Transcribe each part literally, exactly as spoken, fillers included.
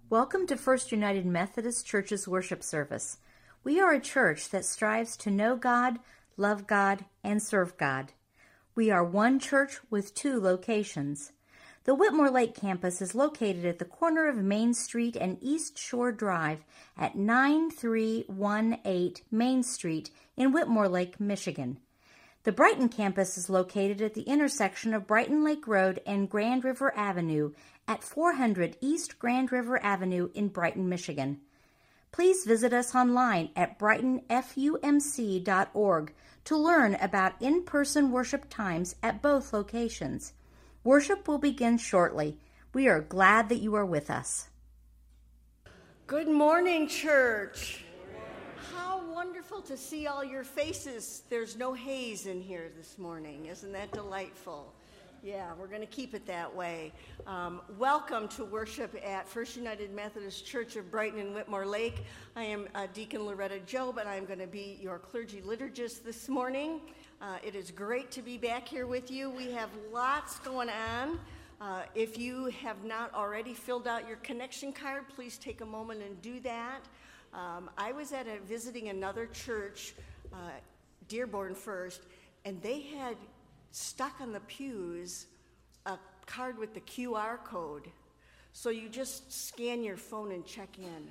Welcome to First United Methodist Church's worship service. We are a church that strives to know God, love God, and serve God. We are one church with two locations. The Whitmore Lake campus is located at the corner of Main Street and East Shore Drive at nine three one eight Main Street in Whitmore Lake, Michigan. The Brighton campus is located at the intersection of Brighton Lake Road and Grand River Avenue at four hundred East Grand River Avenue in Brighton, Michigan. Please visit us online at brighton f u m c dot org to learn about in-person worship times at both locations. Worship will begin shortly. We are glad that you are with us. Good morning, church. How wonderful to see all your faces. There's no haze in here this morning. Isn't that delightful? Yeah, we're going to keep it that way. Um, welcome to worship at First United Methodist Church of Brighton and Whitmore Lake. I am uh, Deacon Loretta Job, and I'm going to be your clergy liturgist this morning. Uh, it is great to be back here with you. We have lots going on. Uh, if you have not already filled out your connection card, please take a moment and do that. Um, I was at a, visiting another church, uh, Dearborn First, and they had stuck on the pews a card with the Q R code. So you just scan your phone and check in.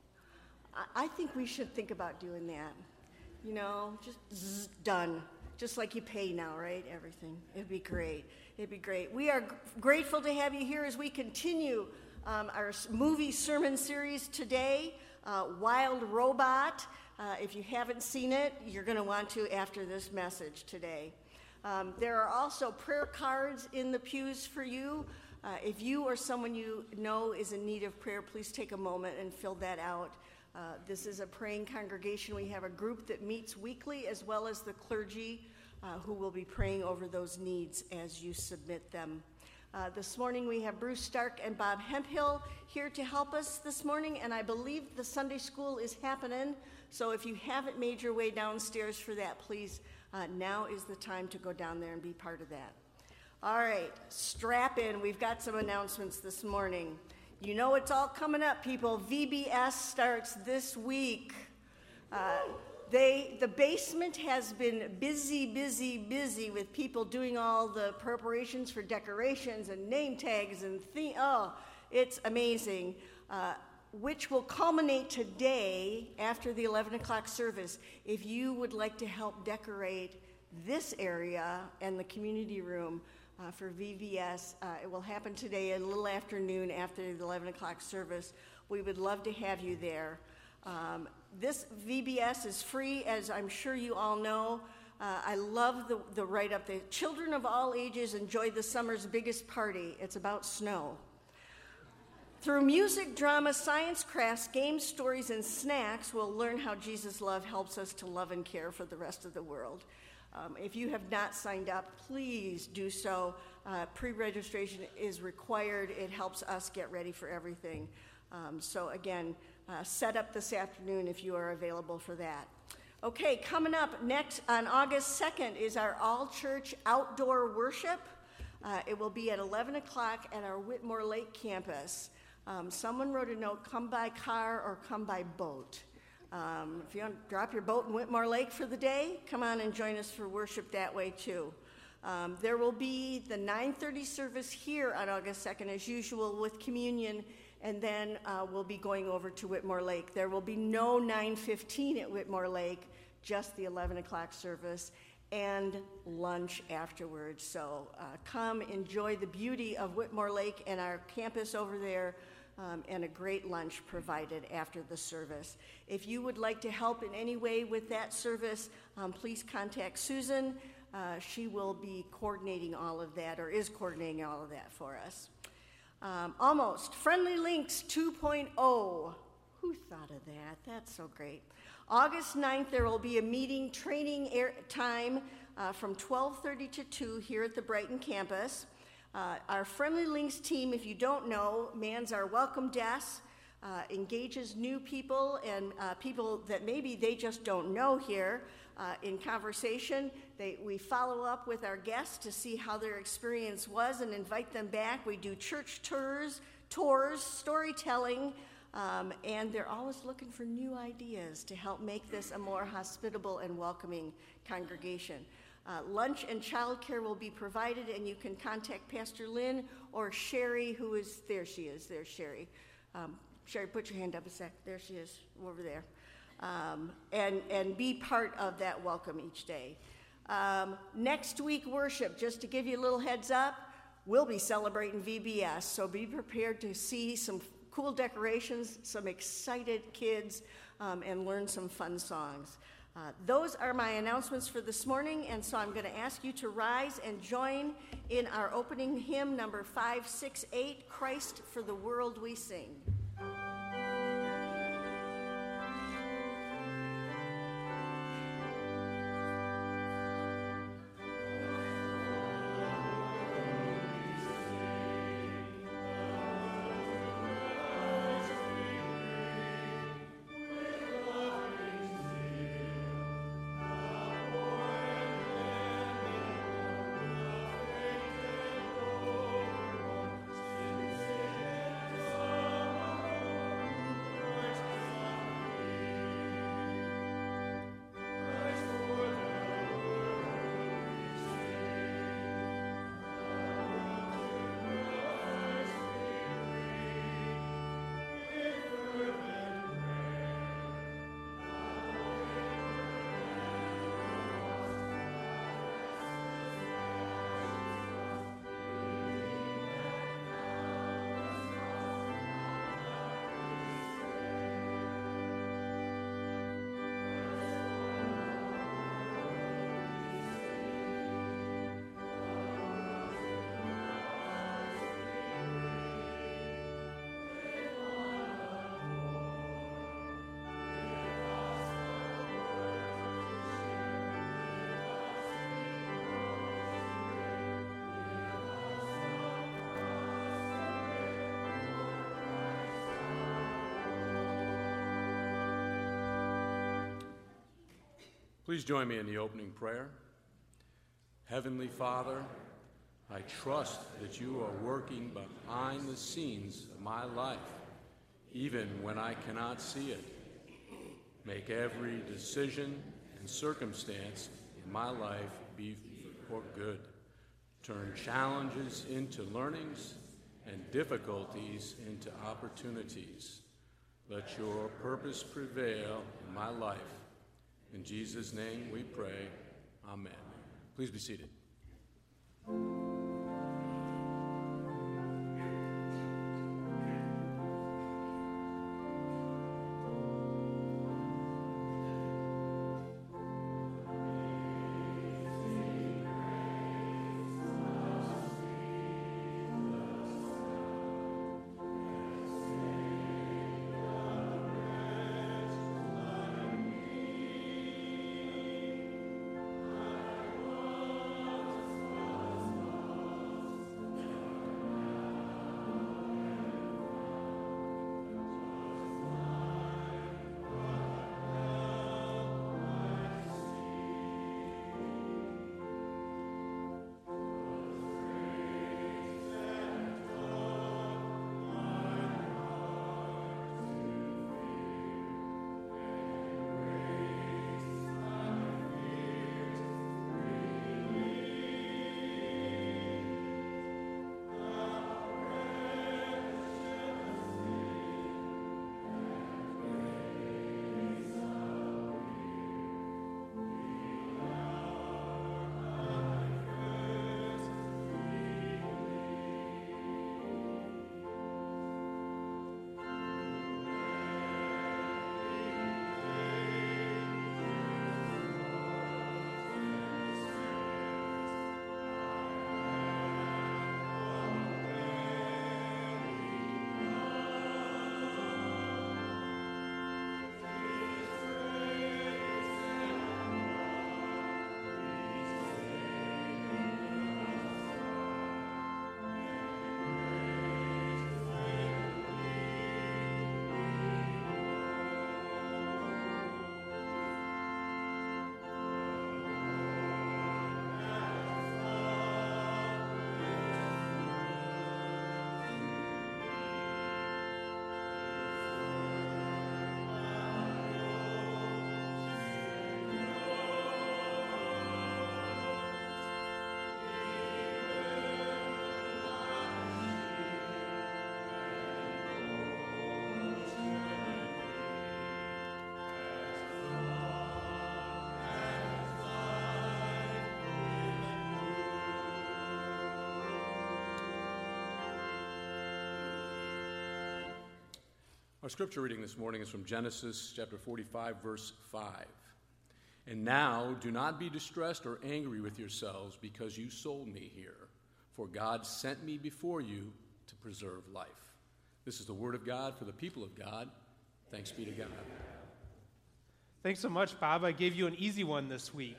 I, I think we should think about doing that. You know, just zzz, done. Just like you pay now, right? Everything. It'd be great. It'd be great. We are g- grateful to have you here as we continue um, our movie sermon series today. Uh, Wild Robot. Uh, if you haven't seen it, you're going to want to after this message today. Um, there are also prayer cards in the pews for you. Uh, if you or someone you know is in need of prayer, please take a moment and fill that out. Uh, this is a praying congregation. We have a group that meets weekly, as well as the clergy uh, who will be praying over those needs as you submit them. Uh, this morning we have Bruce Stark and Bob Hemphill here to help us this morning, and I believe the Sunday school is happening, so if you haven't made your way downstairs for that, please, uh, now is the time to go down there and be part of that. All right, strap in. We've got some announcements this morning. You know it's all coming up, people. V B S starts this week. Uh, They, the basement has been busy, busy, busy with people doing all the preparations for decorations and name tags and the- oh, it's amazing, uh, which will culminate today after the eleven o'clock service. If you would like to help decorate this area and the community room uh, for V B S, uh, it will happen today a little afternoon after the eleven o'clock service. We would love to have you there. Um, this V B S is free, as I'm sure you all know. Uh, I love the, the write-up. The children of all ages enjoy the summer's biggest party. It's about snow. Through music, drama, science, crafts, games, stories, and snacks, we'll learn how Jesus' love helps us to love and care for the rest of the world. Um, if you have not signed up, please do so. Uh, pre-registration is required. It helps us get ready for everything. Um, so again, Uh, set up this afternoon if you are available for that. Okay, coming up next on August second is our all-church outdoor worship. Uh, it will be at eleven o'clock at our Whitmore Lake campus. Um, someone wrote a note, come by car or come by boat. Um, if you want to drop your boat in Whitmore Lake for the day, come on and join us for worship that way too. Um, there will be the nine thirty service here on August second as usual with communion, and then uh, we'll be going over to Whitmore Lake. There will be no nine fifteen at Whitmore Lake, just the eleven o'clock service, and lunch afterwards. So uh, come enjoy the beauty of Whitmore Lake and our campus over there, um, and a great lunch provided after the service. If you would like to help in any way with that service, um, please contact Susan. Uh, she will be coordinating all of that, or is coordinating all of that for us. Um, almost. Friendly Links two point oh. Who thought of that? That's so great. August ninth, there will be a meeting training air time uh, from twelve thirty to two here at the Brighton campus. Uh, our Friendly Links team, if you don't know, mans our welcome desks, uh, engages new people and uh, people that maybe they just don't know here uh, in conversation. They, we follow up with our guests to see how their experience was and invite them back. We do church tours tours, storytelling, um, and they're always looking for new ideas to help make this a more hospitable and welcoming congregation. Uh, lunch and childcare will be provided, and you can contact Pastor Lynn or Sherry, who is, there she is, there's Sherry. Um, Sherry, put your hand up a sec. There she is, over there. Um, and, and be part of that welcome each day. Um, next week worship, just to give you a little heads up, we'll be celebrating V B S, so be prepared to see some cool decorations, some excited kids, um, and learn some fun songs. Uh, those are my announcements for this morning, and so I'm going to ask you to rise and join in our opening hymn, number five six eight, Christ for the World We Sing. Please join me in the opening prayer. Heavenly Father, I trust that you are working behind the scenes of my life, even when I cannot see it. Make every decision and circumstance in my life be for good. Turn challenges into learnings and difficulties into opportunities. Let your purpose prevail in my life. In Jesus' name we pray, amen. Please be seated. Our scripture reading this morning is from Genesis chapter forty-five, verse five. And now do not be distressed or angry with yourselves because you sold me here, for God sent me before you to preserve life. This is the word of God for the people of God. Thanks be to God. Thanks so much, Bob. I gave you an easy one this week.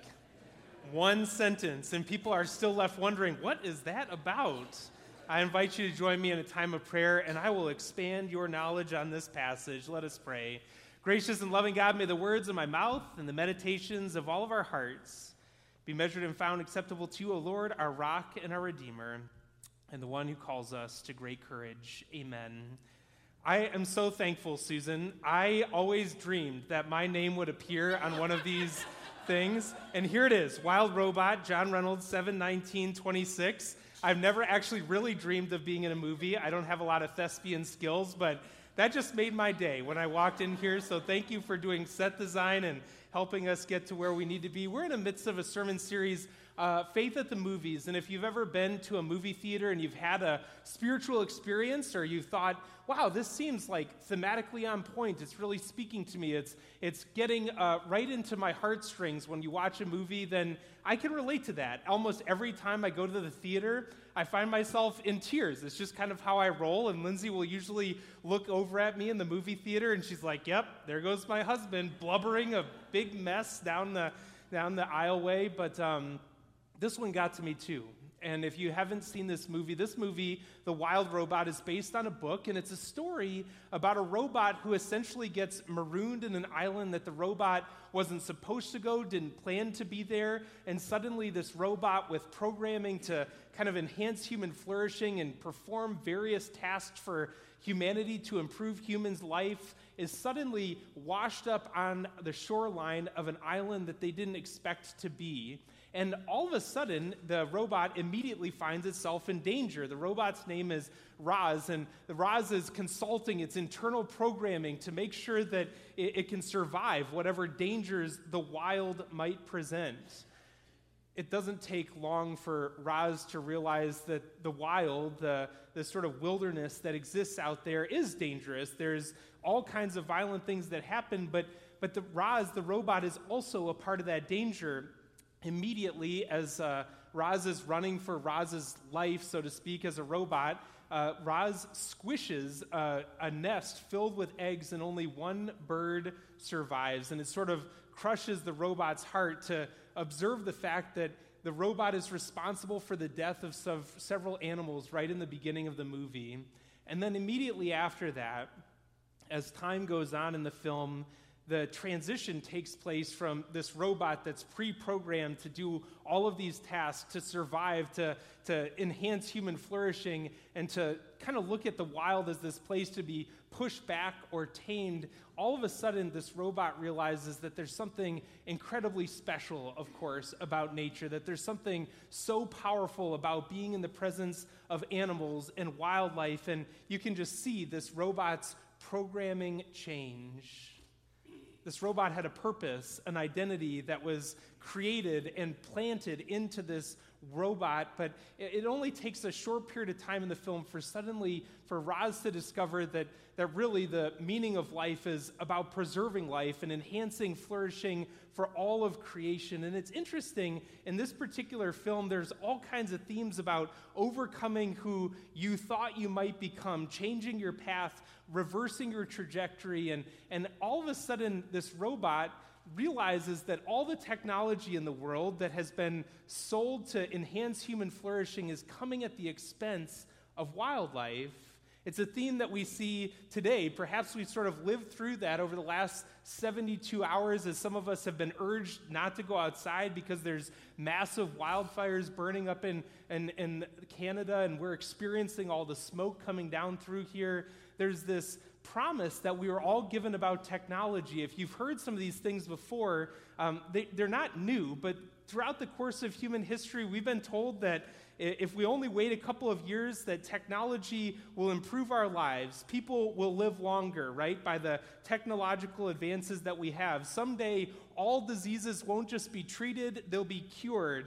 One sentence, and people are still left wondering, what is that about? I invite you to join me in a time of prayer, and I will expand your knowledge on this passage. Let us pray. Gracious and loving God, may the words of my mouth and the meditations of all of our hearts be measured and found acceptable to you, O Lord, our rock and our Redeemer, and the one who calls us to great courage. Amen. I am so thankful, Susan. I always dreamed that my name would appear on one of these things, and here it is, Wild Robot, John Reynolds, seven nineteen twenty-six. I've never actually really dreamed of being in a movie. I don't have a lot of thespian skills, but that just made my day when I walked in here. So thank you for doing set design and helping us get to where we need to be. We're in the midst of a sermon series, uh, Faith at the Movies. And if you've ever been to a movie theater and you've had a spiritual experience, or you thought, wow, this seems like thematically on point, it's really speaking to me, it's it's getting uh, right into my heartstrings when you watch a movie, then I can relate to that. Almost every time I go to the theater, I find myself in tears. It's just kind of how I roll, and Lindsay will usually look over at me in the movie theater, and she's like, yep, there goes my husband, blubbering a big mess down the down the aisleway, but um, this one got to me too. And if you haven't seen this movie, this movie, The Wild Robot, is based on a book, and it's a story about a robot who essentially gets marooned in an island that the robot wasn't supposed to go, didn't plan to be there, and suddenly this robot with programming to kind of enhance human flourishing and perform various tasks for humanity to improve humans' life is suddenly washed up on the shoreline of an island that they didn't expect to be. And all of a sudden, the robot immediately finds itself in danger. The robot's name is Roz, and Roz is consulting its internal programming to make sure that it, it can survive whatever dangers the wild might present. It doesn't take long for Roz to realize that the wild, the, the sort of wilderness that exists out there, is dangerous. There's all kinds of violent things that happen, but, but the Roz, the robot, is also a part of that danger. Immediately, as uh, Roz is running for Roz's life, so to speak, as a robot, uh, Roz squishes uh, a nest filled with eggs, and only one bird survives. And it sort of crushes the robot's heart to observe the fact that the robot is responsible for the death of sev- several animals right in the beginning of the movie. And then immediately after that, as time goes on in the film, the transition takes place from this robot that's pre-programmed to do all of these tasks, to survive, to, to enhance human flourishing, and to kind of look at the wild as this place to be pushed back or tamed. All of a sudden, this robot realizes that there's something incredibly special, of course, about nature, that there's something so powerful about being in the presence of animals and wildlife, and you can just see this robot's programming change. This robot had a purpose, an identity that was created and planted into this robot, but it only takes a short period of time in the film for suddenly for Roz to discover that, that really the meaning of life is about preserving life and enhancing flourishing for all of creation. And it's interesting, in this particular film, there's all kinds of themes about overcoming who you thought you might become, changing your path, reversing your trajectory, and, and all of a sudden this robot realizes that all the technology in the world that has been sold to enhance human flourishing is coming at the expense of wildlife. It's a theme that we see today. Perhaps we've sort of lived through that over the last seventy-two hours as some of us have been urged not to go outside because there's massive wildfires burning up in, in, in Canada, and we're experiencing all the smoke coming down through here. There's this promise that we were all given about technology. If you've heard some of these things before, um, they, they're not new, but throughout the course of human history, we've been told that if we only wait a couple of years, that technology will improve our lives. People will live longer, right, by the technological advances that we have. Someday, all diseases won't just be treated, they'll be cured.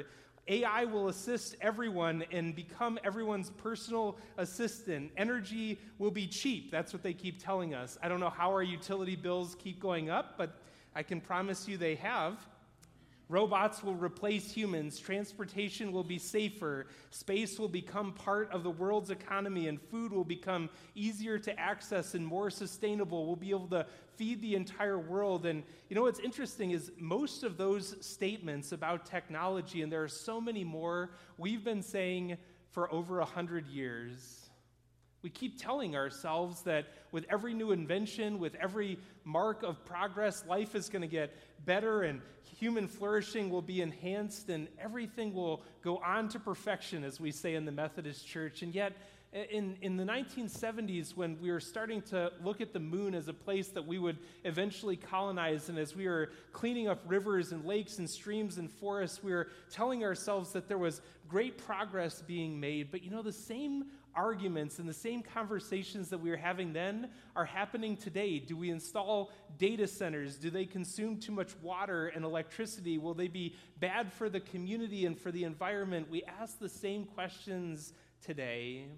A I will assist everyone and become everyone's personal assistant. Energy will be cheap. That's what they keep telling us. I don't know how our utility bills keep going up, but I can promise you they have. Robots will replace humans. Transportation will be safer. Space will become part of the world's economy, and food will become easier to access and more sustainable. We'll be able to feed the entire world. And you know what's interesting is most of those statements about technology, and there are so many more, we've been saying for over a hundred years. We keep telling ourselves that with every new invention, with every mark of progress, life is going to get better and human flourishing will be enhanced and everything will go on to perfection, as we say in the Methodist Church. And yet, in, in the nineteen seventies, when we were starting to look at the moon as a place that we would eventually colonize, and as we were cleaning up rivers and lakes and streams and forests, we were telling ourselves that there was great progress being made. But you know, the same arguments and the same conversations that we were having then are happening today. Do we install data centers? Do they consume too much water and electricity? Will they be bad for the community and for the environment? We ask the same questions today.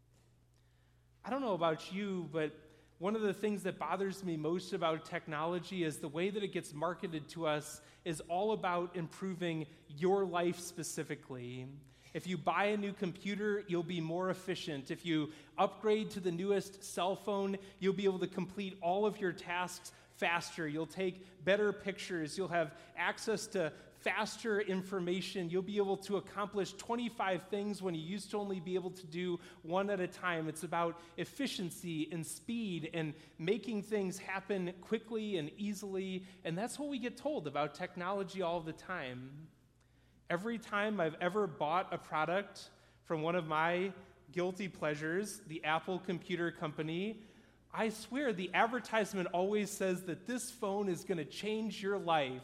I don't know about you, but one of the things that bothers me most about technology is the way that it gets marketed to us is all about improving your life specifically. If you buy a new computer, you'll be more efficient. If you upgrade to the newest cell phone, you'll be able to complete all of your tasks faster. You'll take better pictures. You'll have access to faster information. You'll be able to accomplish twenty-five things when you used to only be able to do one at a time. It's about efficiency and speed and making things happen quickly and easily. And that's what we get told about technology all the time. Every time I've ever bought a product from one of my guilty pleasures, the Apple Computer Company, I swear the advertisement always says that this phone is going to change your life.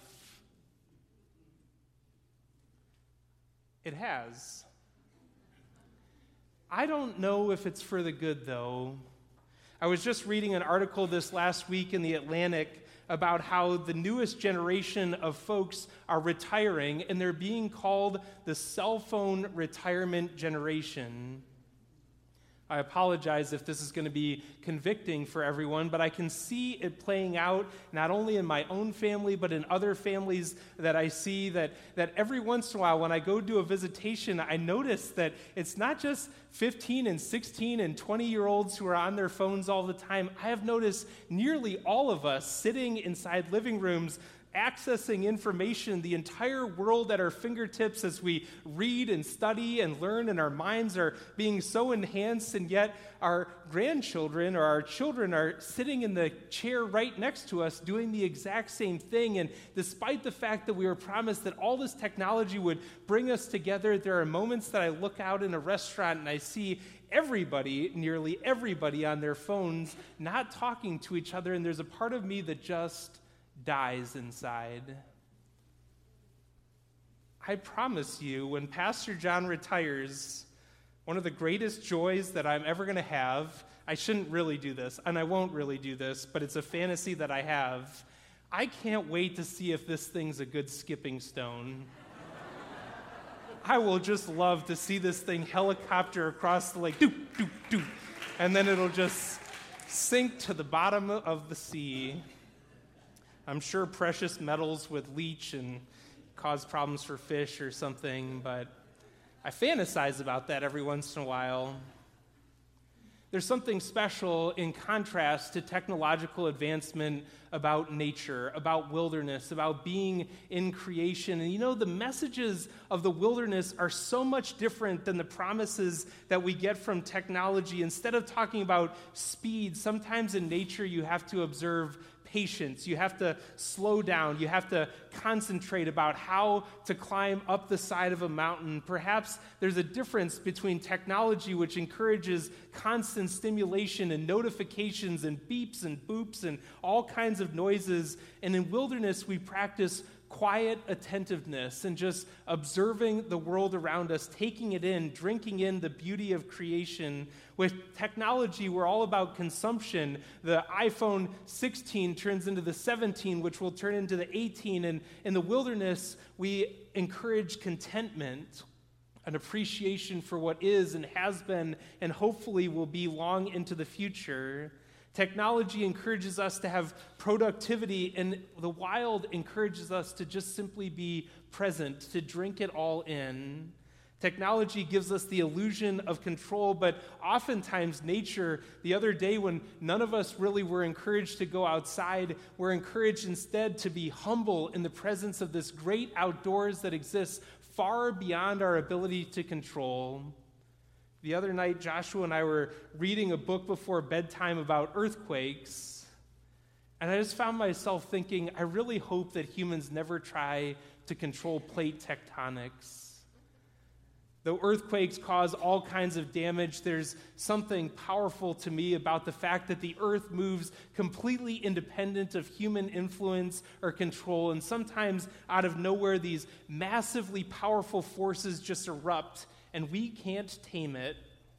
It has. I don't know if it's for the good, though. I was just reading an article this last week in the Atlantic about how the newest generation of folks are retiring, and they're being called the cell phone retirement generation. I apologize if this is going to be convicting for everyone, but I can see it playing out not only in my own family, but in other families that I see, that, that every once in a while when I go do a visitation, I notice that it's not just fifteen and sixteen and twenty-year-olds who are on their phones all the time. I have noticed nearly all of us sitting inside living rooms accessing information, the entire world at our fingertips as we read and study and learn, and our minds are being so enhanced, and yet our grandchildren or our children are sitting in the chair right next to us doing the exact same thing. And despite the fact that we were promised that all this technology would bring us together, there are moments that I look out in a restaurant and I see everybody, nearly everybody on their phones, not talking to each other, and there's a part of me that just dies inside. I promise you, when Pastor John retires, one of the greatest joys that I'm ever going to have, I shouldn't really do this, and I won't really do this, but it's a fantasy that I have. I can't wait to see if this thing's a good skipping stone. I will just love to see this thing helicopter across the lake, doop, doop, doop, and then it'll just sink to the bottom of the sea. I'm sure precious metals would leach and cause problems for fish or something, but I fantasize about that every once in a while. There's something special in contrast to technological advancement about nature, about wilderness, about being in creation. And you know, the messages of the wilderness are so much different than the promises that we get from technology. Instead of talking about speed, sometimes in nature you have to observe patience. You have to slow down. You have to concentrate about how to climb up the side of a mountain. Perhaps there's a difference between technology, which encourages constant stimulation and notifications and beeps and boops and all kinds of noises, and in wilderness we practice quiet attentiveness and just observing the world around us, taking it in, drinking in the beauty of creation. With technology, we're all about consumption. The iPhone sixteen turns into the seventeen, which will turn into the eighteen. And in the wilderness, we encourage contentment, an appreciation for what is and has been and hopefully will be long into the future. Technology encourages us to have productivity, and the wild encourages us to just simply be present, to drink it all in. Technology gives us the illusion of control, but oftentimes nature, the other day when none of us really were encouraged to go outside, we're encouraged instead to be humble in the presence of this great outdoors that exists far beyond our ability to control. The other night, Joshua and I were reading a book before bedtime about earthquakes, and I just found myself thinking, I really hope that humans never try to control plate tectonics. Though earthquakes cause all kinds of damage, there's something powerful to me about the fact that the earth moves completely independent of human influence or control, and sometimes out of nowhere, these massively powerful forces just erupt, and we can't tame it.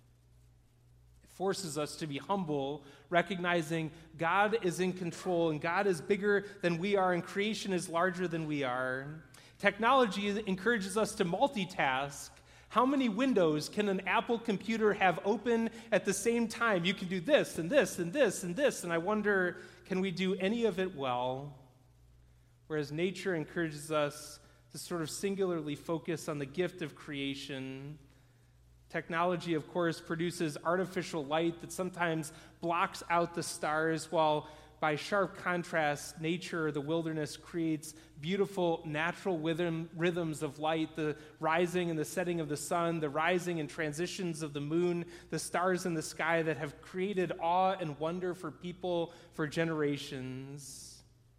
It forces us to be humble, recognizing God is in control, and God is bigger than we are, and creation is larger than we are. Technology encourages us to multitask. How many windows can an Apple computer have open at the same time? You can do this and this and this and this, and I wonder, can we do any of it well? Whereas nature encourages us to sort of singularly focus on the gift of creation. Technology, of course, produces artificial light that sometimes blocks out the stars, while by sharp contrast, nature, the wilderness, creates beautiful natural rhythm, rhythms of light, the rising and the setting of the sun, the rising and transitions of the moon, the stars in the sky that have created awe and wonder for people for generations.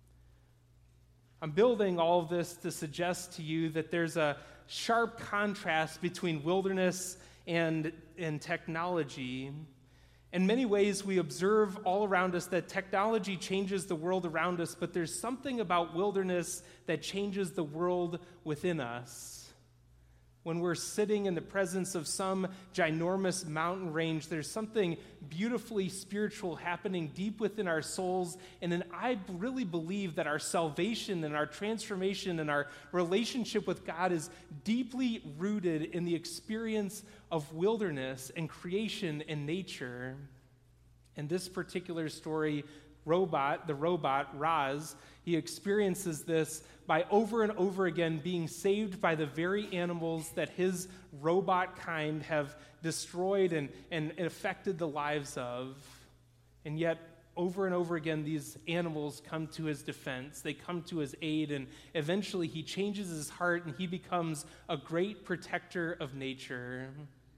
I'm building all of this to suggest to you that there's a sharp contrast between wilderness and, and technology. In many ways, we observe all around us that technology changes the world around us, but there's something about wilderness that changes the world within us. When we're sitting in the presence of some ginormous mountain range, there's something beautifully spiritual happening deep within our souls, and then I really believe that our salvation and our transformation and our relationship with God is deeply rooted in the experience of wilderness and creation and nature. In this particular story, robot, the robot, Raz, he experiences this by over and over again being saved by the very animals that his robot kind have destroyed and, and affected the lives of. And yet, over and over again, these animals come to his defense. They come to his aid, and eventually he changes his heart and he becomes a great protector of nature.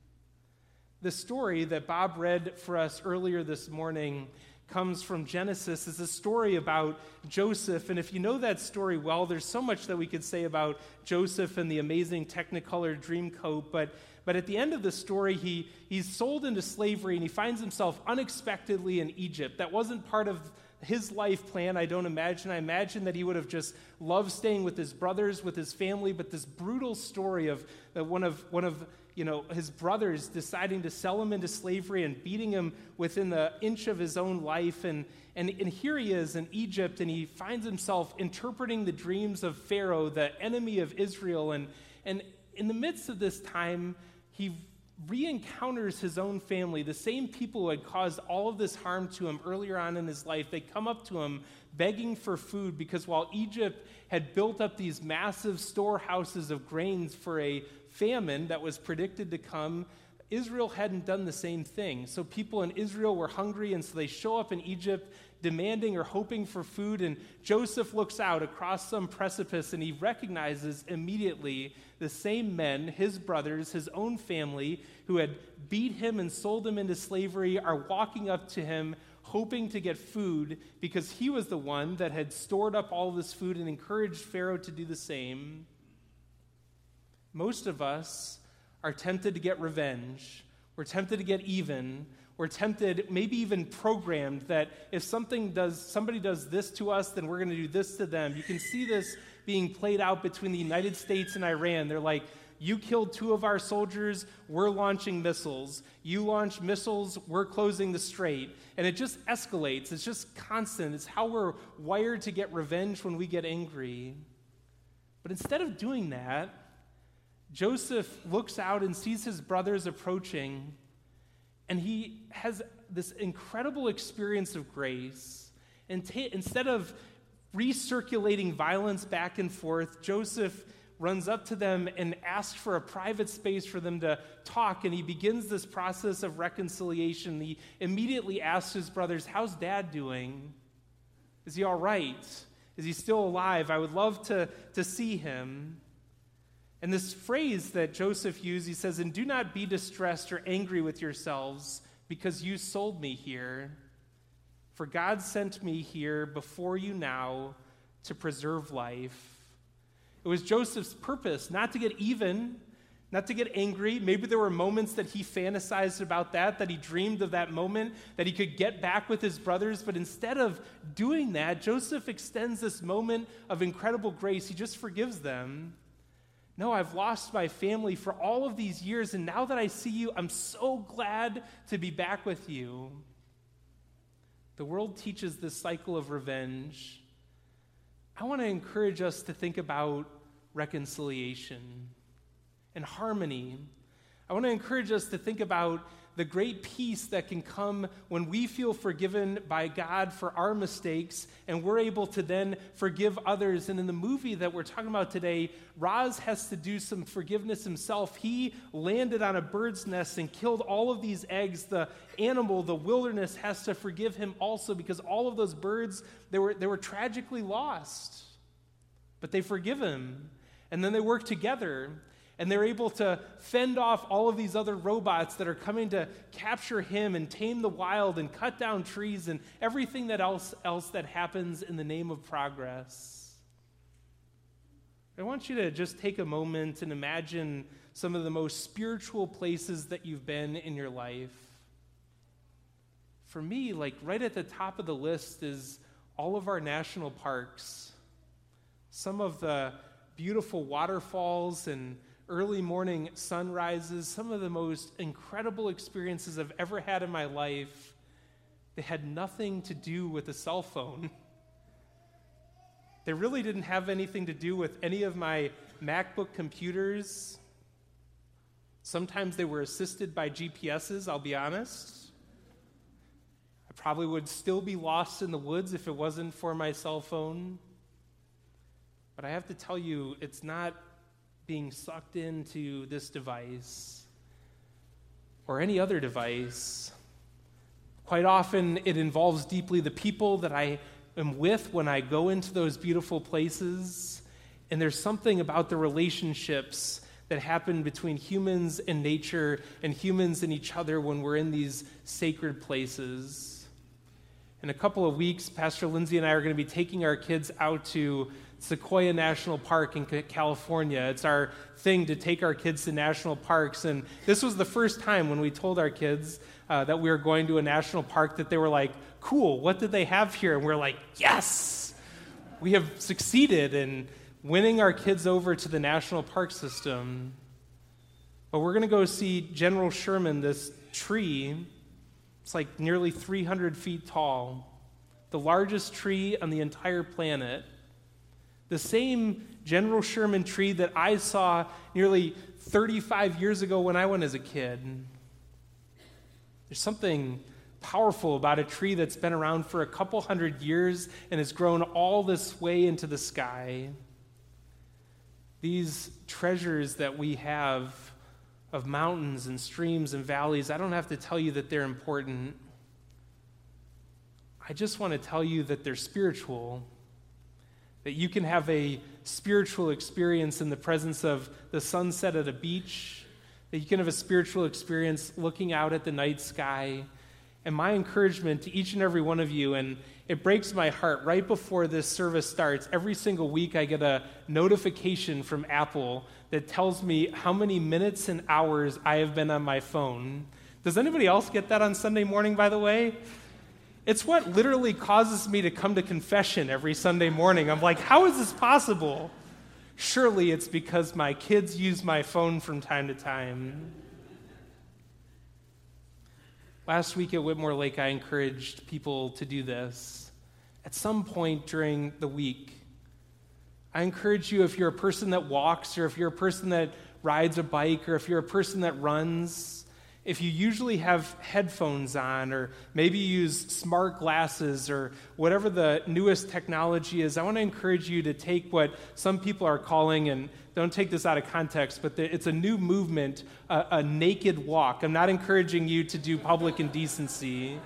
The story that Bob read for us earlier this morning comes from Genesis. It's a story about Joseph, and if you know that story well, there's so much that we could say about Joseph and the amazing Technicolor Dreamcoat, but but at the end of the story, he he's sold into slavery, and he finds himself unexpectedly in Egypt. That wasn't part of his life plan, I don't imagine. I imagine that he would have just loved staying with his brothers, with his family, but this brutal story of uh, one of one of you know, his brothers deciding to sell him into slavery and beating him within the inch of his own life. And, and, and here he is in Egypt, and he finds himself interpreting the dreams of Pharaoh, the enemy of Israel. And, and in the midst of this time, he re-encounters his own family, the same people who had caused all of this harm to him earlier on in his life. They come up to him begging for food, because while Egypt had built up these massive storehouses of grains for a famine that was predicted to come, Israel hadn't done the same thing. So people in Israel were hungry, and so they show up in Egypt demanding or hoping for food, and Joseph looks out across some precipice, and he recognizes immediately the same men, his brothers, his own family, who had beat him and sold him into slavery, are walking up to him hoping to get food, because he was the one that had stored up all this food and encouraged Pharaoh to do the same. Most of us are tempted to get revenge. We're tempted to get even. We're tempted, maybe even programmed, that if something does, somebody does this to us, then we're going to do this to them. You can see this being played out between the United States and Iran. They're like, you killed two of our soldiers, we're launching missiles. You launch missiles, we're closing the strait. And it just escalates. It's just constant. It's how we're wired to get revenge when we get angry. But instead of doing that, Joseph looks out and sees his brothers approaching, and he has this incredible experience of grace. And ta- instead of recirculating violence back and forth, Joseph runs up to them and asks for a private space for them to talk, and he begins this process of reconciliation. He immediately asks his brothers, how's Dad doing? Is he all right? Is he still alive? I would love to, to see him. And this phrase that Joseph used, he says, and do not be distressed or angry with yourselves because you sold me here. For God sent me here before you now to preserve life. It was Joseph's purpose not to get even, not to get angry. Maybe there were moments that he fantasized about that, that he dreamed of that moment, that he could get back with his brothers. But instead of doing that, Joseph extends this moment of incredible grace. He just forgives them. No, I've lost my family for all of these years, and now that I see you, I'm so glad to be back with you. The world teaches this cycle of revenge. I want to encourage us to think about reconciliation and harmony. I want to encourage us to think about the great peace that can come when we feel forgiven by God for our mistakes, and we're able to then forgive others. And in the movie that we're talking about today, Roz has to do some forgiveness himself. He landed on a bird's nest and killed all of these eggs. The animal, the wilderness, has to forgive him also, because all of those birds, they were, they were tragically lost. But they forgive him, and then they work together. And they're able to fend off all of these other robots that are coming to capture him and tame the wild and cut down trees and everything that else, else that happens in the name of progress. I want you to just take a moment and imagine some of the most spiritual places that you've been in your life. For me, like right at the top of the list is all of our national parks. Some of the beautiful waterfalls and early morning sunrises, some of the most incredible experiences I've ever had in my life. They had nothing to do with a cell phone. They really didn't have anything to do with any of my MacBook computers. Sometimes they were assisted by G P S's, I'll be honest. I probably would still be lost in the woods if it wasn't for my cell phone. But I have to tell you, it's not being sucked into this device or any other device. Quite often it involves deeply the people that I am with when I go into those beautiful places, and there's something about the relationships that happen between humans and nature and humans and each other when we're in these sacred places. In a couple of weeks, Pastor Lindsay and I are going to be taking our kids out to Sequoia National Park in California. It's our thing to take our kids to national parks, and this was the first time when we told our kids uh, that we were going to a national park that they were like, cool, what did they have here? And we're like, yes! We have succeeded in winning our kids over to the national park system. But we're going to go see General Sherman, this tree. It's like nearly three hundred feet tall, the largest tree on the entire planet. The same General Sherman tree that I saw nearly thirty-five years ago when I went as a kid. There's something powerful about a tree that's been around for a couple hundred years and has grown all this way into the sky. These treasures that we have of mountains and streams and valleys, I don't have to tell you that they're important. I just want to tell you that they're spiritual. That you can have a spiritual experience in the presence of the sunset at a beach. That you can have a spiritual experience looking out at the night sky. And my encouragement to each and every one of you, and it breaks my heart, right before this service starts, every single week I get a notification from Apple that tells me how many minutes and hours I have been on my phone. Does anybody else get that on Sunday morning, by the way? It's what literally causes me to come to confession every Sunday morning. I'm like, how is this possible? Surely it's because my kids use my phone from time to time. Last week at Whitmore Lake, I encouraged people to do this. At some point during the week, I encourage you, if you're a person that walks, or if you're a person that rides a bike, or if you're a person that runs, if you usually have headphones on, or maybe you use smart glasses, or whatever the newest technology is, I want to encourage you to take what some people are calling, and don't take this out of context, but it's a new movement, a, a naked walk. I'm not encouraging you to do public indecency.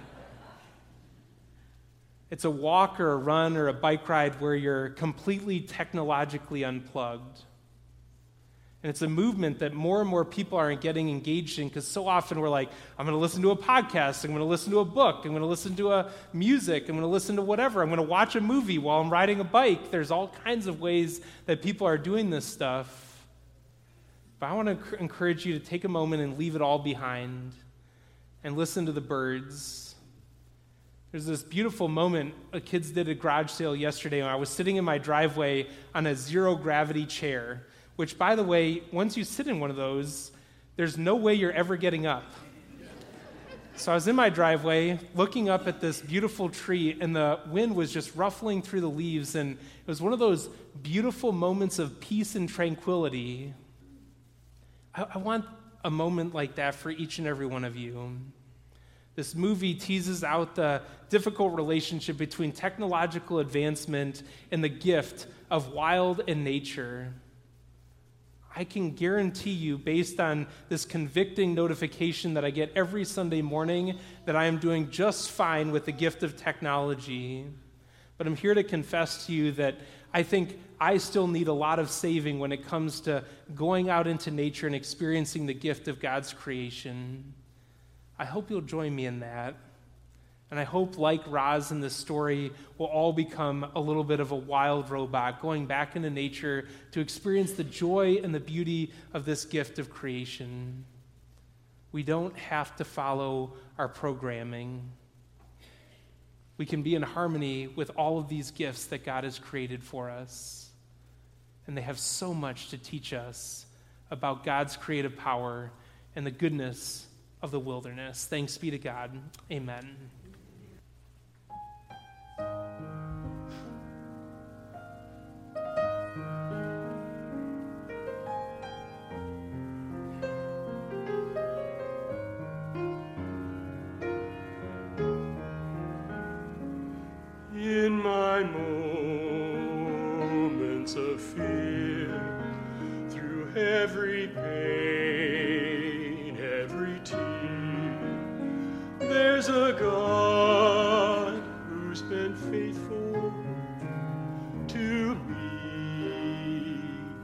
It's a walk or a run or a bike ride where you're completely technologically unplugged. And it's a movement that more and more people are getting engaged in, because so often we're like, I'm going to listen to a podcast, I'm going to listen to a book, I'm going to listen to a music, I'm going to listen to whatever, I'm going to watch a movie while I'm riding a bike. There's all kinds of ways that people are doing this stuff. But I want to encourage you to take a moment and leave it all behind and listen to the birds. There's this beautiful moment, a kids did a garage sale yesterday when I was sitting in my driveway on a zero-gravity chair, which, by the way, once you sit in one of those, there's no way you're ever getting up. So I was in my driveway looking up at this beautiful tree, and the wind was just ruffling through the leaves, and it was one of those beautiful moments of peace and tranquility. I, I want a moment like that for each and every one of you. This movie teases out the difficult relationship between technological advancement and the gift of wild and nature. I can guarantee you, based on this convicting notification that I get every Sunday morning, that I am doing just fine with the gift of technology. But I'm here to confess to you that I think I still need a lot of saving when it comes to going out into nature and experiencing the gift of God's creation. I hope you'll join me in that. And I hope, like Roz in this story, we'll all become a little bit of a wild robot, going back into nature to experience the joy and the beauty of this gift of creation. We don't have to follow our programming. We can be in harmony with all of these gifts that God has created for us. And they have so much to teach us about God's creative power and the goodness of the wilderness. Thanks be to God. Amen. In my moments of fear, through every pain, every tear, there's a God who's been faithful to me.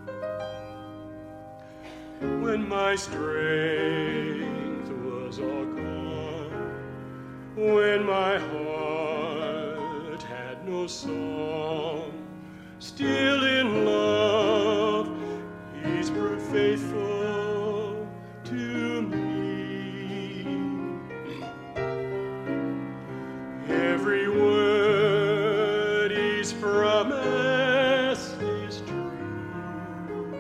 When my strength was all gone, when my heart had no song, still in love, He's proved faithful to me. Every word He's promised is true.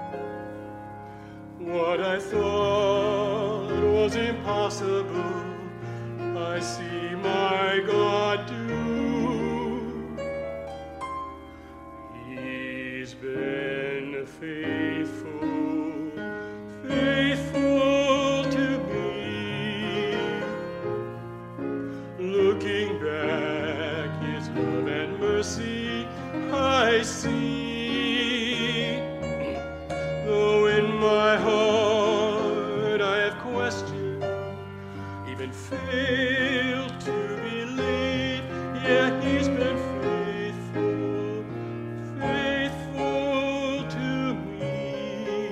What I thought was impossible, I see my God do. He's been faithful, faithful to me. Looking back, His love and mercy I see. Though in my heart I have questioned, even failed to believe, yet He's been faithful, faithful to me.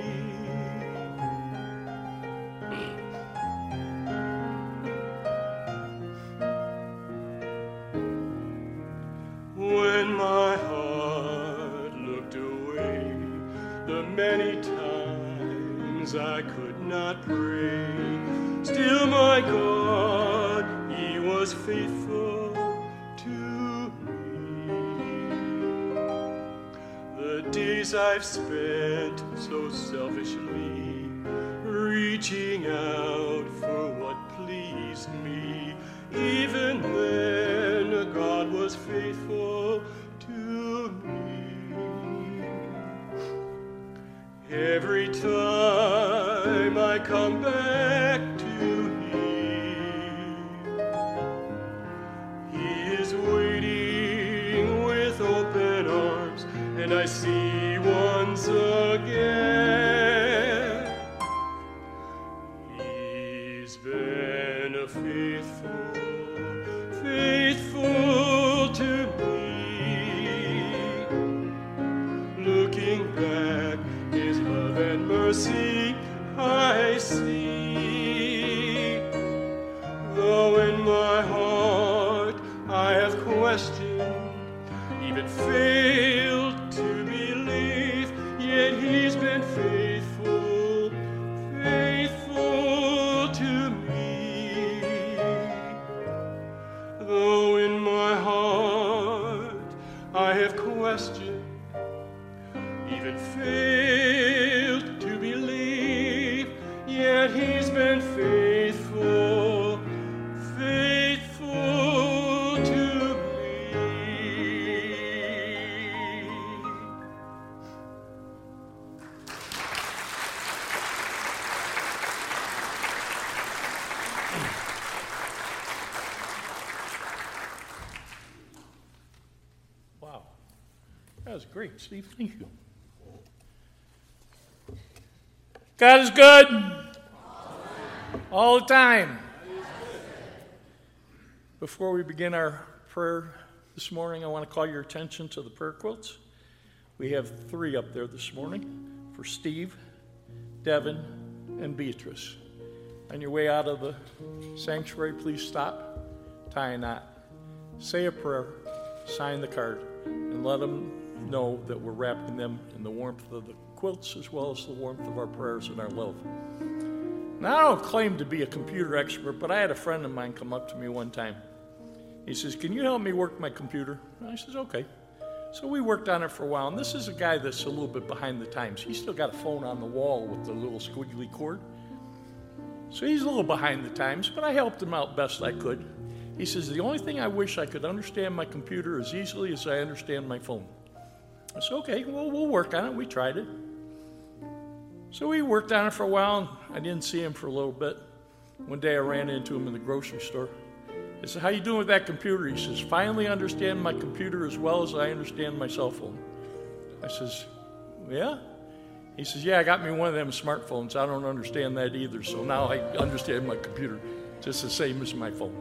When my heart looked away, the many times I could not pray, still my God, He was faithful to me. The days I've spent so selfishly, reaching out for what pleased me. Even then, God was faithful to me. Every time I come back to Him, He is waiting with open arms, and I see once again He's been a faithful, faithful to me. Looking back, His love and mercy I see. Though in my heart I have questioned, even failed to believe, yet He's been faithful, faithful to me. Though in my heart I have questioned, even failed to believe, yet He's been faithful, faithful to me. Wow. That was great, Steve. Thank you. God is good all the time. Before we begin our prayer this morning, I want to call your attention to the prayer quilts. We have three up there this morning for Steve, Devin, and Beatrice. On your way out of the sanctuary, please stop, tie a knot, say a prayer, sign the card, and let them know that we're wrapping them in the warmth of the quilts as well as the warmth of our prayers and our love. Now, I don't claim to be a computer expert, but I had a friend of mine come up to me one time. He says, "Can you help me work my computer?" And I says, "Okay." So we worked on it for a while, and this is a guy that's a little bit behind the times. He's still got a phone on the wall with the little squiggly cord. So he's a little behind the times, but I helped him out best I could. He says, "The only thing I wish I could understand my computer as easily as I understand my phone." I said, "Okay, well, we'll work on it." We tried it. So we worked on it for a while, and I didn't see him for a little bit. One day I ran into him in the grocery store. I said, "How you doing with that computer?" He says, "Finally understand my computer as well as I understand my cell phone." I says, "Yeah?" He says, "Yeah, I got me one of them smartphones. I don't understand that either, so now I understand my computer just the same as my phone."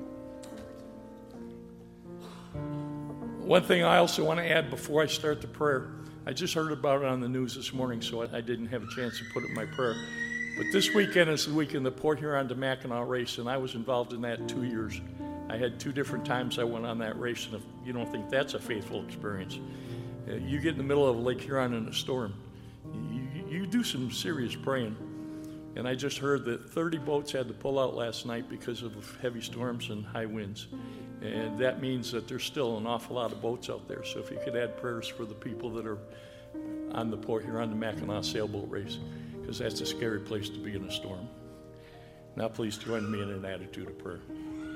One thing I also want to add before I start the prayer, I just heard about it on the news this morning, so I didn't have a chance to put it in my prayer. But this weekend is the weekend of the Port Huron to Mackinac race, and I was involved in that two years. I had two different times I went on that race, and if you don't think that's a faithful experience, uh, you get in the middle of Lake Huron in a storm, you, you do some serious praying. And I just heard that thirty boats had to pull out last night because of heavy storms and high winds. And that means that there's still an awful lot of boats out there. So if you could add prayers for the people that are on the Port Huron to Mackinac sailboat race, because that's a scary place to be in a storm. Now please join me in an attitude of prayer.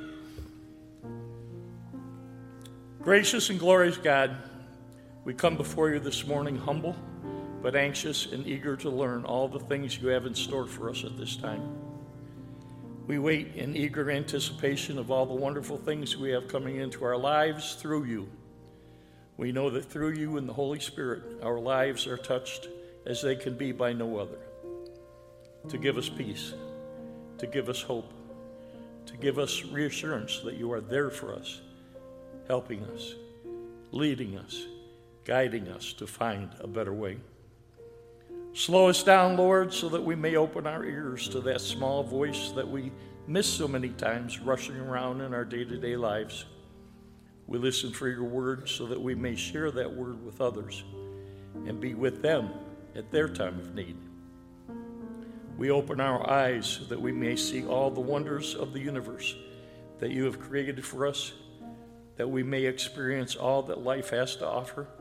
Gracious and glorious God, we come before you this morning humble, but anxious and eager to learn all the things you have in store for us at this time. We wait in eager anticipation of all the wonderful things we have coming into our lives through you. We know that through you and the Holy Spirit, our lives are touched as they can be by no other. To give us peace, to give us hope, to give us reassurance that you are there for us, helping us, leading us, guiding us to find a better way. Slow us down, Lord, so that we may open our ears to that small voice that we miss so many times rushing around in our day-to-day lives. We listen for your word so that we may share that word with others and be with them at their time of need. We open our eyes so that we may see all the wonders of the universe that you have created for us, that we may experience all that life has to offer,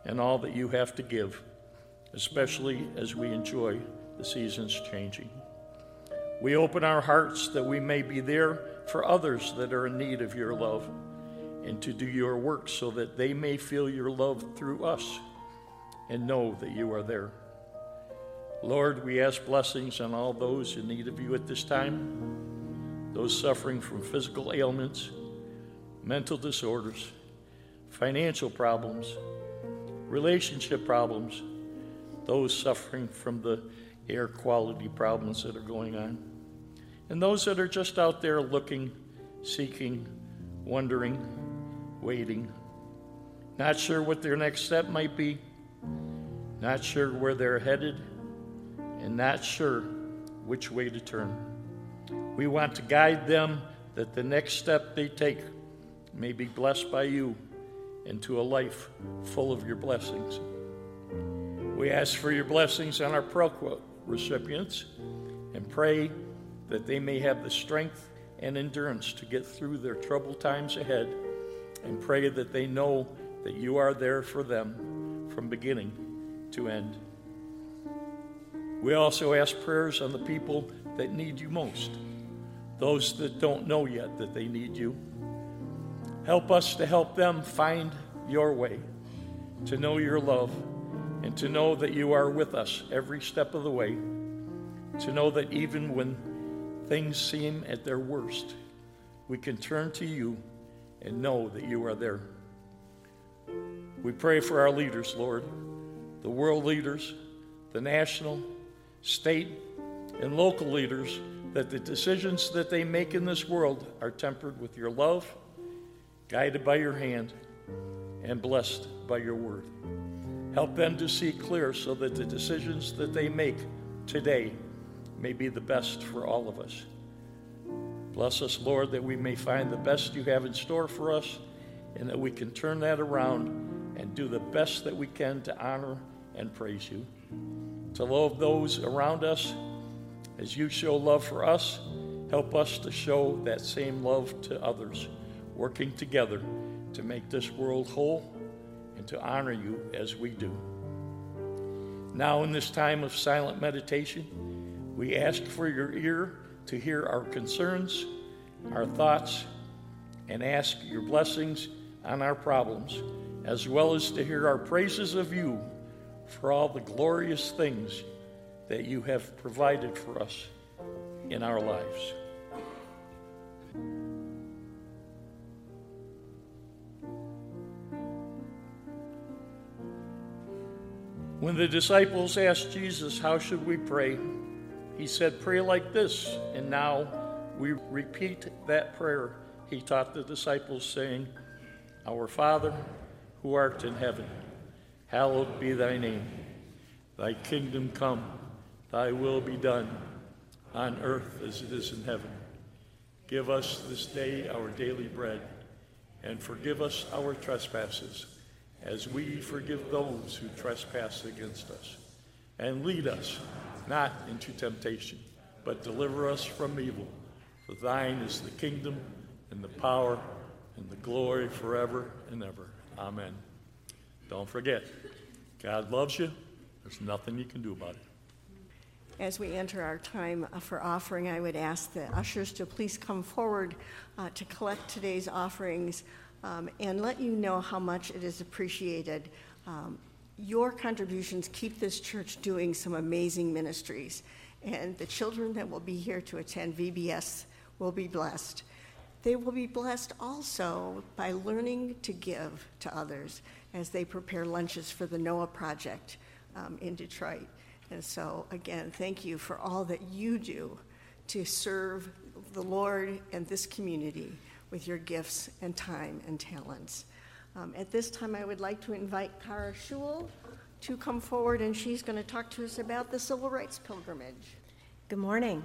and all that you have to give, especially as we enjoy the seasons changing. We open our hearts that we may be there for others that are in need of your love, and to do your work so that they may feel your love through us and know that you are there. Lord, we ask blessings on all those in need of you at this time, those suffering from physical ailments, mental disorders, financial problems, relationship problems, those suffering from the air quality problems that are going on, and those that are just out there looking, seeking, wondering, waiting, not sure what their next step might be, not sure where they're headed, and not sure which way to turn. We want to guide them that the next step they take may be blessed by you into a life full of your blessings. We ask for your blessings on our ProQuote recipients and pray that they may have the strength and endurance to get through their troubled times ahead, and pray that they know that you are there for them from beginning to end. We also ask prayers on the people that need you most, those that don't know yet that they need you. Help us to help them find your way, to know your love, and to know that you are with us every step of the way, to know that even when things seem at their worst, we can turn to you and know that you are there. We pray for our leaders, Lord, the world leaders, the national, state, and local leaders, that the decisions that they make in this world are tempered with your love, guided by your hand, and blessed by your word. Help them to see clear so that the decisions that they make today may be the best for all of us. Bless us, Lord, that we may find the best you have in store for us, and that we can turn that around and do the best that we can to honor and praise you. To love those around us as you show love for us, help us to show that same love to others, working together to make this world whole and to honor you as we do. Now, in this time of silent meditation, we ask for your ear to hear our concerns, our thoughts, and ask your blessings on our problems, as well as to hear our praises of you for all the glorious things that you have provided for us in our lives. When the disciples asked Jesus, how should we pray? He said, pray like this. And now we repeat that prayer he taught the disciples, saying, Our Father, who art in heaven, hallowed be thy name. Thy kingdom come, thy will be done, on earth as it is in heaven. Give us this day our daily bread, and forgive us our trespasses, as we forgive those who trespass against us. And lead us not into temptation, but deliver us from evil. For thine is the kingdom, and the power, and the glory forever and ever. Amen. Don't forget, God loves you. There's nothing you can do about it. As we enter our time for offering, I would ask the ushers to please come forward uh, to collect today's offerings um, and let you know how much it is appreciated. Um, your contributions keep this church doing some amazing ministries, and the children that will be here to attend V B S will be blessed. They will be blessed also by learning to give to others as they prepare lunches for the Noah Project um, in Detroit. And so, again, thank you for all that you do to serve the Lord and this community with your gifts and time and talents. Um, at this time, I would like to invite Kara Schul to come forward, and she's going to talk to us about the Civil Rights Pilgrimage. Good morning.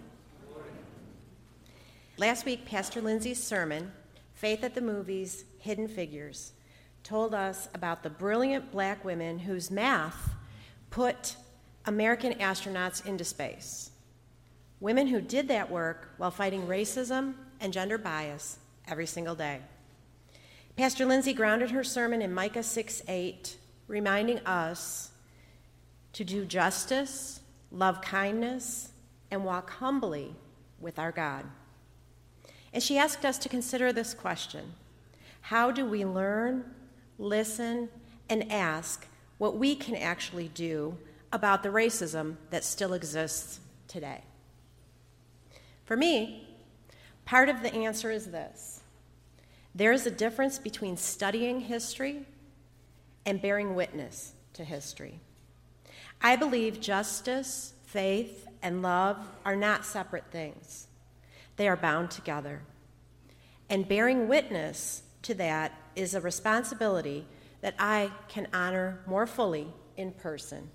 Last week, Pastor Lindsay's sermon, Faith at the Movies, Hidden Figures, told us about the brilliant black women whose math put American astronauts into space. Women who did that work while fighting racism and gender bias every single day. Pastor Lindsay grounded her sermon in Micah six eight, reminding us to do justice, love kindness, and walk humbly with our God. And she asked us to consider this question: how do we learn, listen, and ask what we can actually do about the racism that still exists today? For me, part of the answer is this: there is a difference between studying history and bearing witness to history. I believe justice, faith, and love are not separate things. They are bound together. And bearing witness to that is a responsibility that I can honor more fully in person.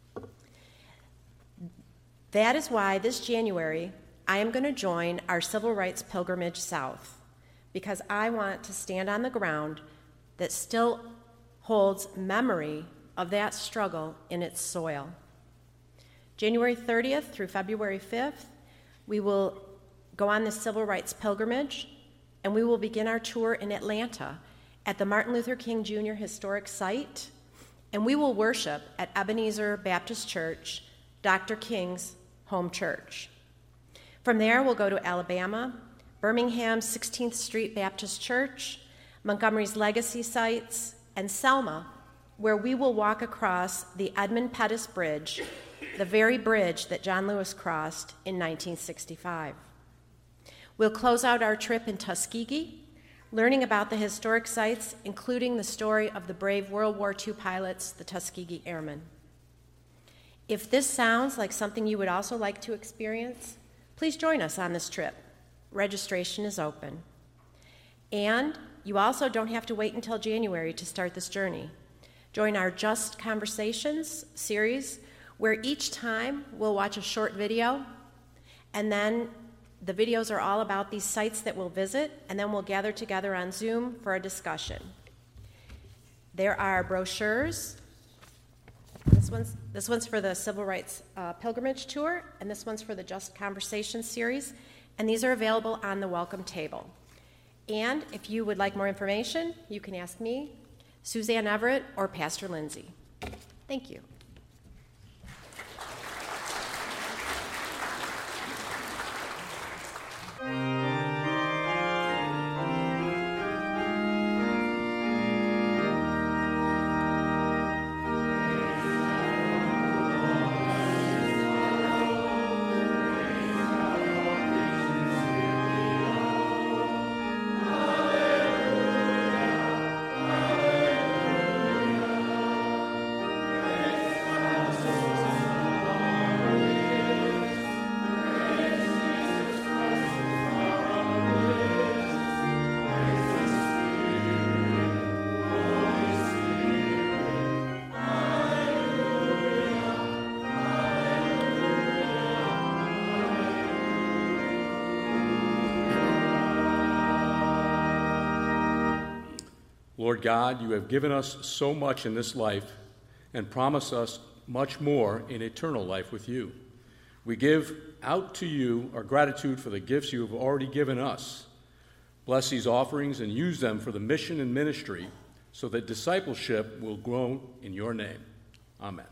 That is why this January I am going to join our Civil Rights Pilgrimage South, because I want to stand on the ground that still holds memory of that struggle in its soil. January thirtieth through February fifth, we will go on the Civil Rights Pilgrimage, and we will begin our tour in Atlanta at the Martin Luther King Junior Historic Site, and we will worship at Ebenezer Baptist Church, Doctor King's home church. From there, we'll go to Alabama, Birmingham's sixteenth Street Baptist Church, Montgomery's Legacy Sites, and Selma, where we will walk across the Edmund Pettus Bridge, the very bridge that John Lewis crossed in nineteen sixty-five. We'll close out our trip in Tuskegee, learning about the historic sites, including the story of the brave World War Two pilots, the Tuskegee Airmen. If this sounds like something you would also like to experience, please join us on this trip. Registration is open. And you also don't have to wait until January to start this journey. Join our Just Conversations series, where each time we'll watch a short video, and then the videos are all about these sites that we'll visit, and then we'll gather together on Zoom for a discussion. There are brochures. This one's, this one's for the Civil Rights uh, Pilgrimage Tour, and this one's for the Just Conversations series, and these are available on the welcome table. And if you would like more information, you can ask me, Suzanne Everett, or Pastor Lindsay. Thank you. Lord God, you have given us so much in this life and promise us much more in eternal life with you. We give out to you our gratitude for the gifts you have already given us. Bless these offerings and use them for the mission and ministry so that discipleship will grow in your name. Amen.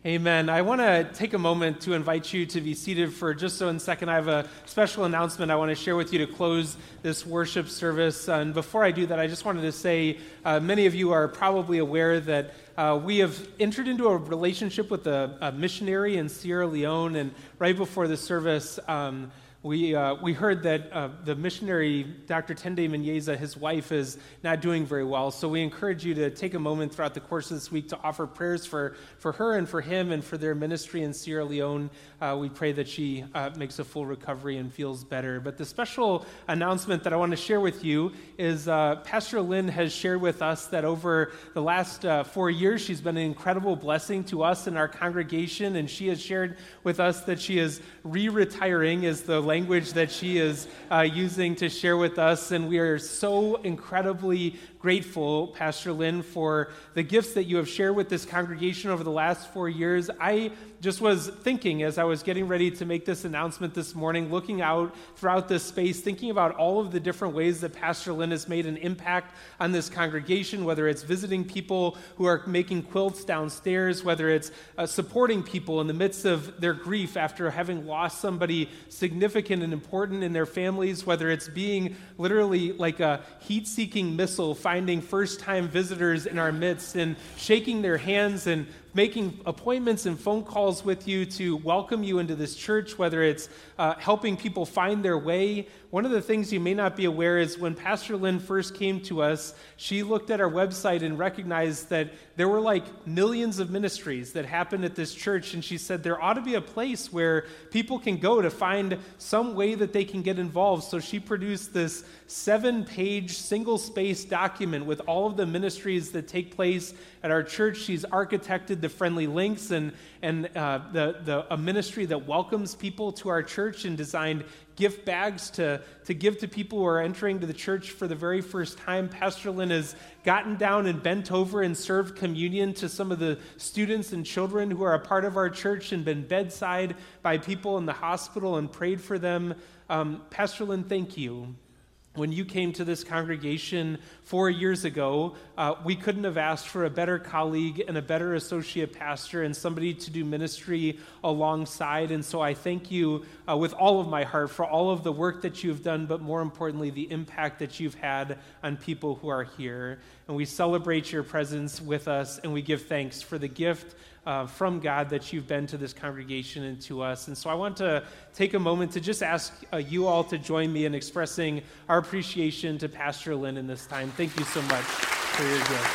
Amen. I want to take a moment to invite you to be seated for just one second. I have a special announcement I want to share with you to close this worship service. And before I do that, I just wanted to say uh, many of you are probably aware that uh, we have entered into a relationship with a, a missionary in Sierra Leone. And right before the service, um, We uh, we heard that uh, the missionary, Doctor Tende Menyeza, his wife, is not doing very well. So we encourage you to take a moment throughout the course of this week to offer prayers for, for her and for him and for their ministry in Sierra Leone. Uh, we pray that she uh, makes a full recovery and feels better. But the special announcement that I want to share with you is uh, Pastor Lynn has shared with us that over the last uh, four years, she's been an incredible blessing to us and our congregation. And she has shared with us that she is re-retiring as the language that she is uh, using to share with us, and we are so incredibly grateful, Pastor Lynn, for the gifts that you have shared with this congregation over the last four years. I just was thinking as I was getting ready to make this announcement this morning, looking out throughout this space, thinking about all of the different ways that Pastor Lynn has made an impact on this congregation, whether it's visiting people who are making quilts downstairs, whether it's uh, supporting people in the midst of their grief after having lost somebody significant and important in their families, whether it's being literally like a heat-seeking missile, finding first-time visitors in our midst and shaking their hands and making appointments and phone calls with you to welcome you into this church, whether it's uh, helping people find their way. One of the things you may not be aware is when Pastor Lynn first came to us, she looked at our website and recognized that there were like millions of ministries that happened at this church, and she said there ought to be a place where people can go to find some way that they can get involved. So she produced this seven-page, single-space document with all of the ministries that take place at our church. She's architected the Friendly Links and and uh, the the a ministry that welcomes people to our church, and designed gift bags to, to give to people who are entering to the church for the very first time. Pastor Lynn has gotten down and bent over and served communion to some of the students and children who are a part of our church, and been bedside by people in the hospital and prayed for them. Um, Pastor Lynn, thank you. When you came to this congregation four years ago, uh, we couldn't have asked for a better colleague and a better associate pastor and somebody to do ministry alongside. And so I thank you uh, with all of my heart for all of the work that you've done, but more importantly, the impact that you've had on people who are here. And we celebrate your presence with us, and we give thanks for the gift Uh, from God that you've been to this congregation and to us. And so I want to take a moment to just ask uh, you all to join me in expressing our appreciation to Pastor Lynn in this time. Thank you so much for your gift.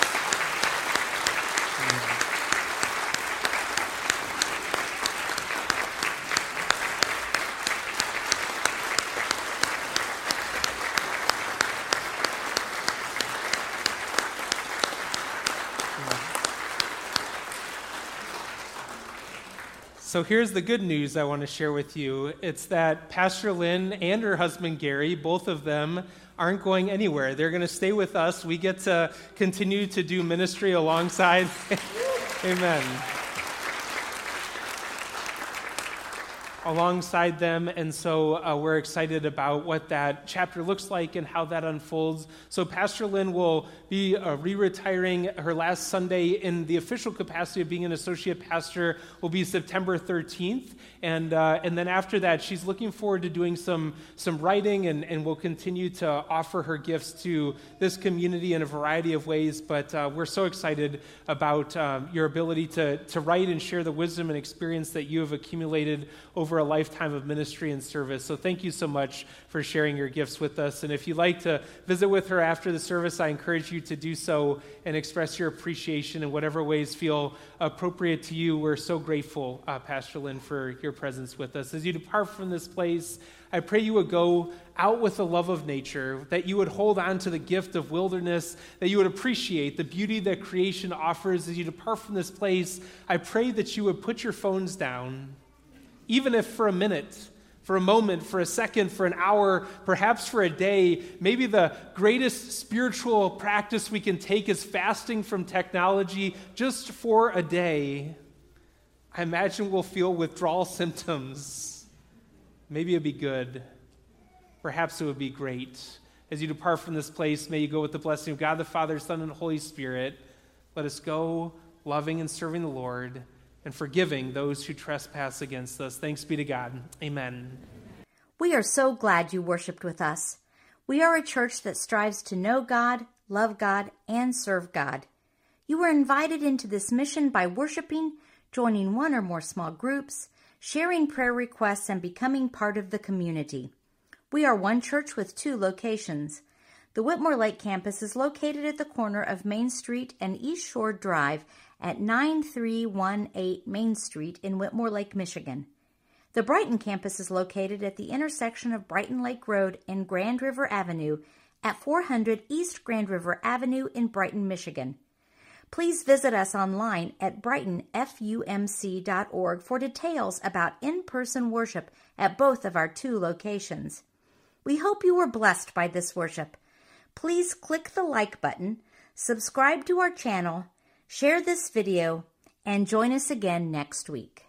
Amen. So here's the good news I want to share with you. It's that Pastor Lynn and her husband Gary, both of them, aren't going anywhere. They're going to stay with us. We get to continue to do ministry alongside. Amen. Alongside them, and so uh, we're excited about what that chapter looks like and how that unfolds. So Pastor Lynn will be uh, re-retiring. Her last Sunday in the official capacity of being an associate pastor will be September thirteenth, and uh, and then after that, she's looking forward to doing some some writing, and, and will continue to offer her gifts to this community in a variety of ways. But uh, we're so excited about um, your ability to, to write and share the wisdom and experience that you have accumulated over a lifetime of ministry and service. So thank you so much for sharing your gifts with us. And if you'd like to visit with her after the service, I encourage you to do so and express your appreciation in whatever ways feel appropriate to you. We're so grateful, uh, Pastor Lynn, for your presence with us. As you depart from this place, I pray you would go out with the love of nature, that you would hold on to the gift of wilderness, that you would appreciate the beauty that creation offers. As you depart from this place, I pray that you would put your phones down, even if for a minute, for a moment, for a second, for an hour, perhaps for a day. Maybe the greatest spiritual practice we can take is fasting from technology just for a day. I imagine we'll feel withdrawal symptoms. Maybe it'd be good. Perhaps it would be great. As you depart from this place, may you go with the blessing of God, the Father, Son, and Holy Spirit. Let us go loving and serving the Lord and forgiving those who trespass against us. Thanks be to God. Amen. We are so glad you worshiped with us. We are a church that strives to know God, love God, and serve God. You were invited into this mission by worshiping, joining one or more small groups, sharing prayer requests, and becoming part of the community. We are one church with two locations. The Whitmore Lake campus is located at the corner of Main Street and East Shore Drive at nine three one eight Main Street in Whitmore Lake, Michigan. The Brighton campus is located at the intersection of Brighton Lake Road and Grand River Avenue at four hundred East Grand River Avenue in Brighton, Michigan. Please visit us online at brighton f u m c dot org for details about in-person worship at both of our two locations. We hope you were blessed by this worship. Please click the like button, subscribe to our channel, share this video, and join us again next week.